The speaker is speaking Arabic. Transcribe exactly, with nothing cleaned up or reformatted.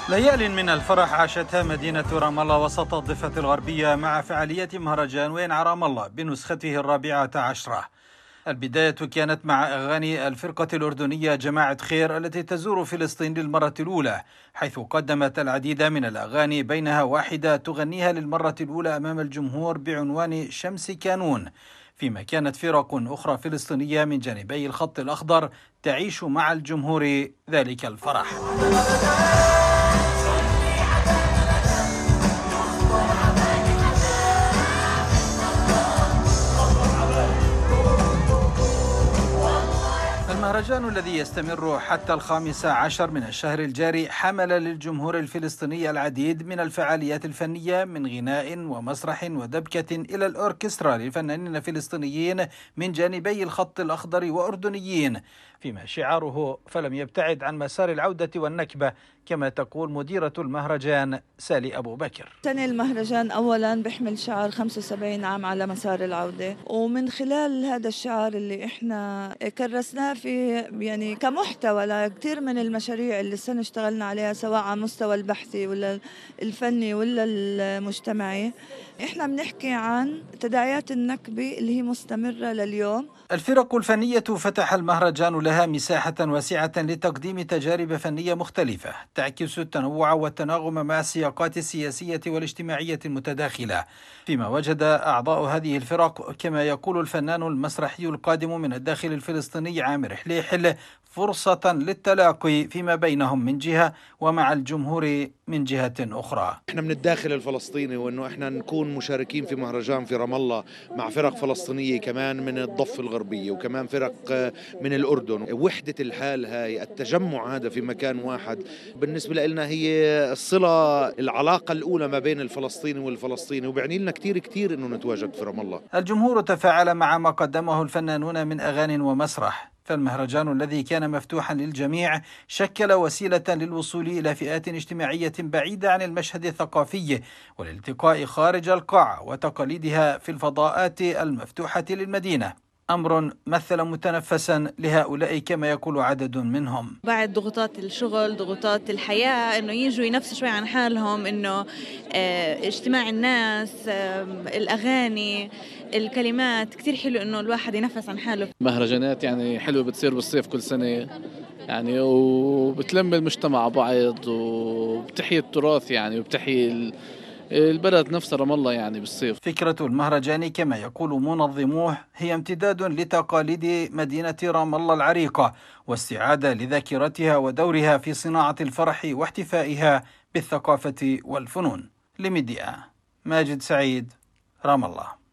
ليال من الفرح عاشتها مدينة رام الله وسط الضفة الغربية مع فعالية مهرجان وين رام الله بنسخته الرابعة عشرة. البداية كانت مع أغاني الفرقة الأردنية جماعة خير التي تزور فلسطين للمرة الأولى، حيث قدمت العديد من الأغاني بينها واحدة تغنيها للمرة الأولى أمام الجمهور بعنوان شمس كانون، فيما كانت فرق أخرى فلسطينية من جانبي الخط الأخضر تعيش مع الجمهور ذلك الفرح. المهرجان الذي يستمر حتى الخامس عشر من الشهر الجاري حمل للجمهور الفلسطيني العديد من الفعاليات الفنية، من غناء ومسرح ودبكة إلى الأوركسترا لفنانين فلسطينيين من جانبي الخط الأخضر وأردنيين، فيما شعاره فلم يبتعد عن مسار العودة والنكبة كما تقول مديرة المهرجان سالي أبو بكر. سنة المهرجان أولا بيحمل شعار خمسة وسبعين عام على مسار العودة، ومن خلال هذا الشعار اللي إحنا كرسناه في يعني كمحتوى لكثير من المشاريع اللي السنة اشتغلنا عليها سواء على مستوى البحثي ولا الفني ولا المجتمعي، إحنا بنحكي عن تداعيات النكبة اللي هي مستمرة لليوم. الفرق الفنية فتح المهرجان لها مساحة واسعة لتقديم تجارب فنية مختلفة تعكس التنوع والتناغم مع السياقات السياسية والاجتماعية المتداخلة، فيما وجد أعضاء هذه الفرق كما يقول الفنان المسرحي القادم من الداخل الفلسطيني عامر حليحل فرصة للتلاقي فيما بينهم من جهة ومع الجمهور من جهة أخرى. احنا من الداخل الفلسطيني، وانه احنا نكون مشاركين في مهرجان في رام الله مع فرق فلسطينية كمان من الضفة الغربية وكمان فرق من الأردن، وحدة الحال هاي التجمع هذا في مكان واحد بالنسبة لنا هي الصلة العلاقة الأولى ما بين الفلسطيني والفلسطيني، وبعني لنا كتير كتير انه نتواجد في رام الله. الجمهور تفاعل مع ما قدمه الفنانون من أغاني ومسرح، فالمهرجان الذي كان مفتوحا للجميع شكل وسيلة للوصول إلى فئات اجتماعية بعيدة عن المشهد الثقافي والالتقاء خارج القاعة وتقاليدها في الفضاءات المفتوحة للمدينة، أمر مثل متنفسا لهؤلاء كما يقول عدد منهم. بعد ضغوطات الشغل ضغوطات الحياة إنه يجوا ينفسوا شوي عن حالهم، إنه اه اجتماع الناس، اه الأغاني، الكلمات كتير حلو إنه الواحد ينفس عن حاله. مهرجانات يعني حلوة بتصير بالصيف كل سنة يعني، وبتلم المجتمع بعض وبتحيي التراث يعني وبتحيي البلد نفسها رام الله يعني بالصيف. فكرة المهرجان كما يقول منظموه هي امتداد لتقاليد مدينة رام الله العريقة واستعادة لذاكرتها ودورها في صناعة الفرح واحتفائها بالثقافة والفنون. لميديا ماجد سعيد، رام الله.